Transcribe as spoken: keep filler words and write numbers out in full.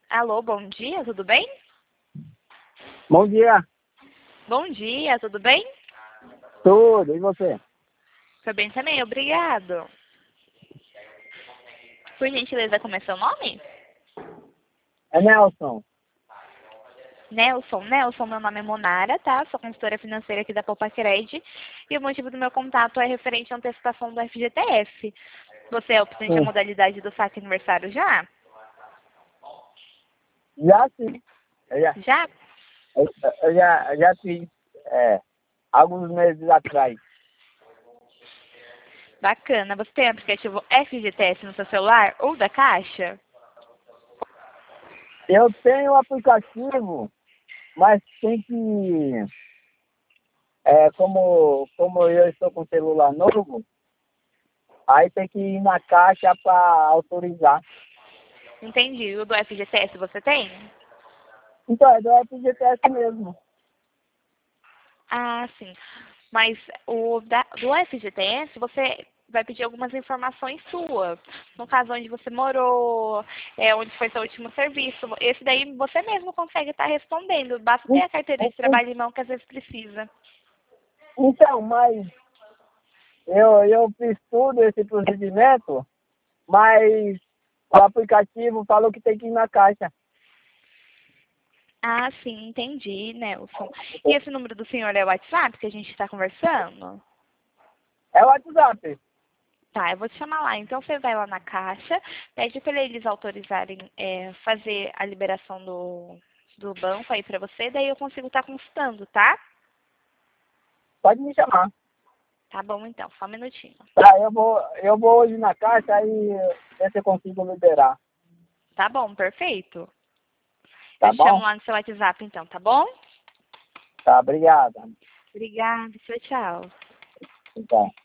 Alô, bom dia, tudo bem? Bom dia, Bom dia, tudo bem? tudo, e você? Foi bem também, obrigado. Por gentileza, como é seu nome? É Nelson. Nelson. Nelson, meu nome é Monara, tá? Sou consultora financeira aqui da Popacred e o motivo do meu contato é referente à antecipação do F G T S. Você é optante a Sim. modalidade do saque aniversário já? Já sim, eu já, Já? eu, eu já, eu já fiz é, alguns meses atrás. Bacana. Você tem o aplicativo F G T S no seu celular ou da Caixa? Eu tenho o aplicativo, mas tem que, é, como, como eu estou com celular novo, aí tem que ir na caixa para autorizar. Entendi. O do F G T S você tem? Então, é do F G T S mesmo. Ah, sim. Mas o da, do F G T S, você vai pedir algumas informações suas. No caso, onde você morou, é, onde foi seu último serviço. Esse daí você mesmo consegue estar respondendo. Basta ter En- a carteira de en- trabalho em mão que às vezes precisa. Então, mas eu, eu fiz tudo esse procedimento, mas o aplicativo falou que tem que ir na caixa. Ah, sim, entendi, Nelson. E esse número do senhor é o WhatsApp que a gente está conversando? É o WhatsApp. Tá, eu vou te chamar lá. Então você vai lá na caixa, pede para eles autorizarem é, fazer a liberação do, do banco aí para você, daí eu consigo estar consultando, tá? Pode me chamar. Tá bom então, só um minutinho. Tá, eu vou, eu vou hoje na caixa aí ver se eu consigo liberar. Tá bom, perfeito. Eu Tá te chamo bom? lá no seu WhatsApp então, tá bom? Tá, obrigado. Obrigada, tchau, tchau. Então.